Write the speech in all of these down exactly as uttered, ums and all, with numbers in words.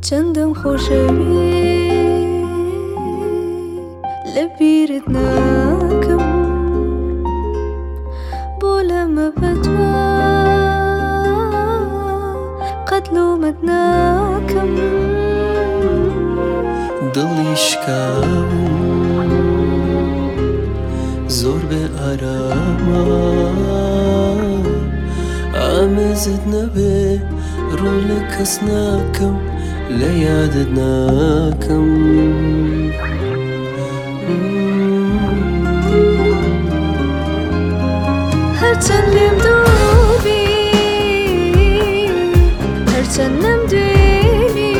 چندم خۆشەوی لە بیرت ناکەم بۆ لەمە بەتوە قەت لۆمەت ناکەم دڵی شکاوم زۆر بێ ئارامە ئامێزت نەبێ ڕوو لە کەس ناکەم لە یادت ناکەم هەرچەند لێم دووبی هەرچەند نەمدوێنی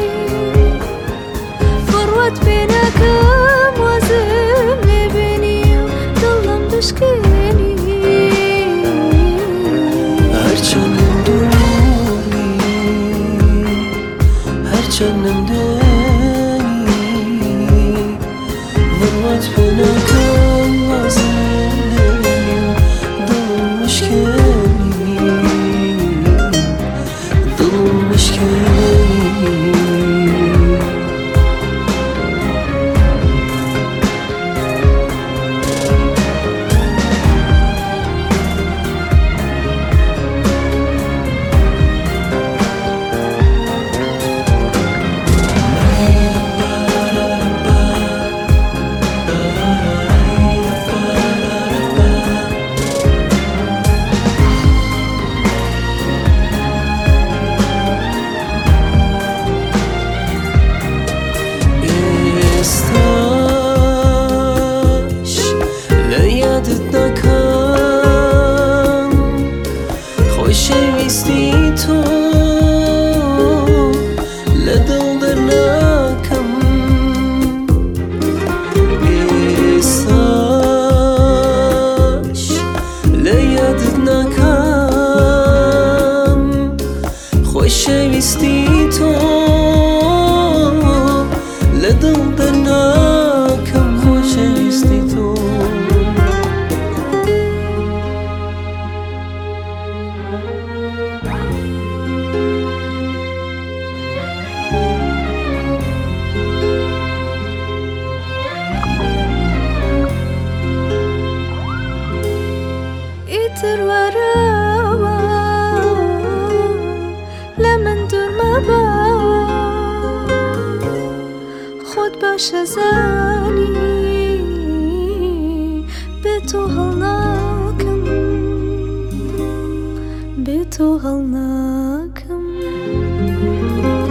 بڕوات پێ ناکەم وازم لێ بێنی و دڵم بشکێنی هەرچەند نەمدوێنی هەرچەند نەمدوێنی بڕوات پێ ناکەم وازم لێ بێنی و دڵم بشکێنی دڵم بشکێنی خۆشەویستی تۆ لە دڵ دەرناکەم ئێستاش لە یادت ناکەم خۆشەویستی تۆ لە دڵ دەرناکەم خۆشەویستی تۆ ئیتر وەرەوە لە من دوور مەبە خۆت باشە زانی بێ تۆ هەڵناکەم بێ تۆ هەڵناکەم